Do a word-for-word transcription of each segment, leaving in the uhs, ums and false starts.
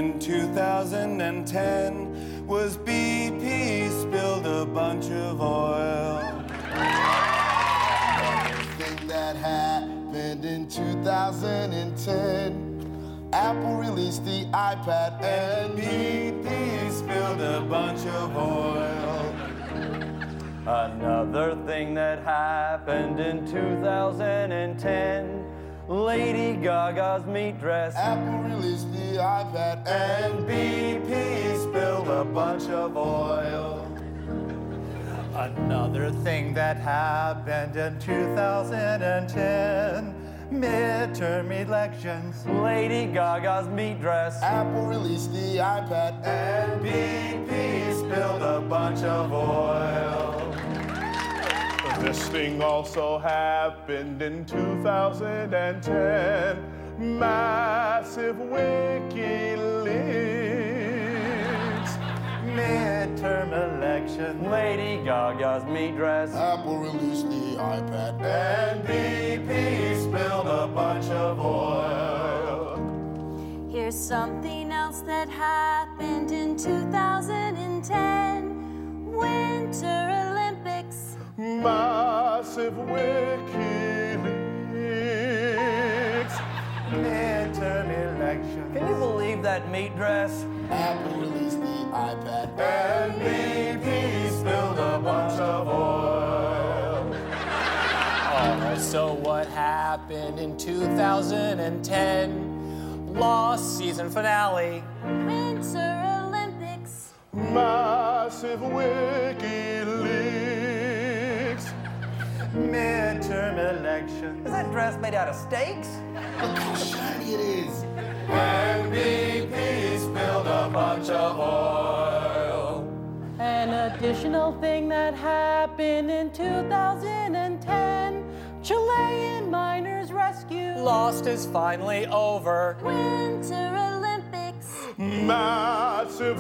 in two thousand ten was B P spilled a bunch of oil. Thing that happened in two thousand ten. Apple released the iPad And B P spilled a bunch of oil. Another thing that happened in two thousand ten, Lady Gaga's meat dress. Apple released the iPad And B P spilled a bunch of oil. Another thing that happened in two thousand ten, midterm elections. Lady Gaga's meat dress. Apple released the iPad And B P spilled a bunch of oil. This thing also happened in two thousand ten. Massive WikiLeaks. Midterm elections. Lady Gaga's meat dress. Apple released the iPad And B P spilled a bunch of oil. Here's something else that happened in two thousand ten. Winter Olympics. Massive WikiLeaks. Midterm elections. Can you believe that meat dress? Apple released the iPad And B P spilled a bunch of oil. Oh, so what happened in two thousand ten? Lost season finale. Winter Olympics. Massive WikiLeaks. Midterm elections. Is that dress made out of steaks? Look how shiny it is. And B P spilled a bunch of oil. An additional thing that happened in two thousand ten, Chilean miners rescue. Lost is finally over. Winter Olympics. Massive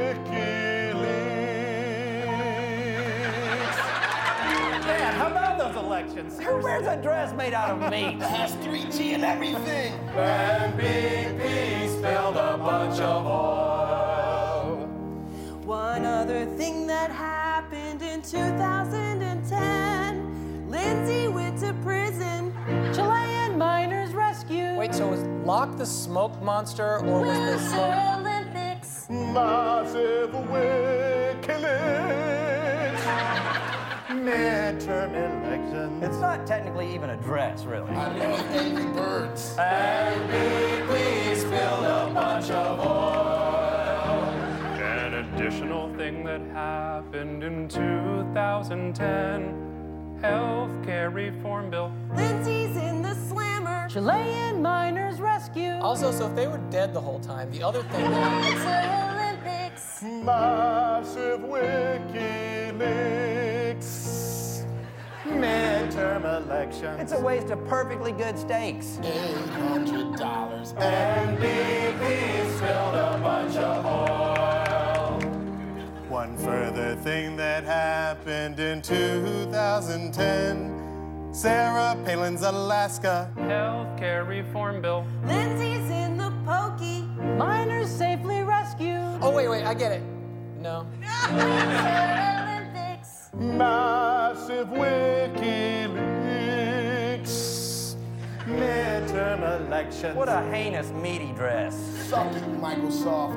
WikiLeaks. Man, how about those elections? Who wears a dress made out of meat? It has three G and everything. And B P spilled a bunch of oil. One other thing that happened in two thousand ten, Lindsay went to prison. Chilean miners rescue. Wait, so was Locke the smoke monster or was the Winter smoke? Olympics. Massive WikiLeaks. Midterm elections. It's not technically even a dress, really. I love Angry Birds. And B P spilled a bunch of oil. An additional thing that happened in two thousand ten, healthcare reform bill. Lindsay's in the slammer. Chilean miners rescue. Also, so if they were dead the whole time, the other thing that... Winter Olympics. Massive WikiLeaks. Midterm elections. It's a waste of perfectly good steaks. Eight hundred dollars. And B P spilled a bunch of oil. One further thing that happened in two thousand ten, Sarah Palin's Alaska. Healthcare reform bill. Lindsay's in the pokey. Miners safely rescued. Oh, wait, wait, I get it. No. Winter Olympics. Massive WikiLeaks. Midterm elections. What a heinous meaty dress. Suck it, Microsoft.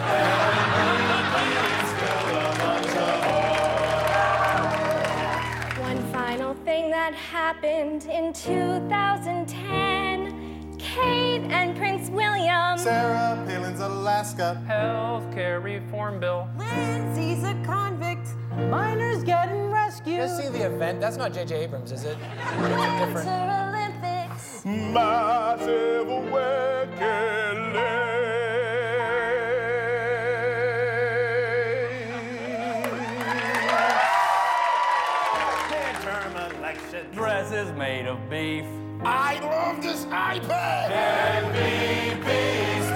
One final thing that happened in two thousand ten, Kate and Prince William. Sarah Palin's Alaska. Healthcare reform bill. Lindsay's a convict. Miners getting rescued. Just see the event. That's not J J Abrams, is it? Winter Different. Olympics. Massive WikiLeaks. Midterm elections. Dress is made of beef. I love this iPad. And B P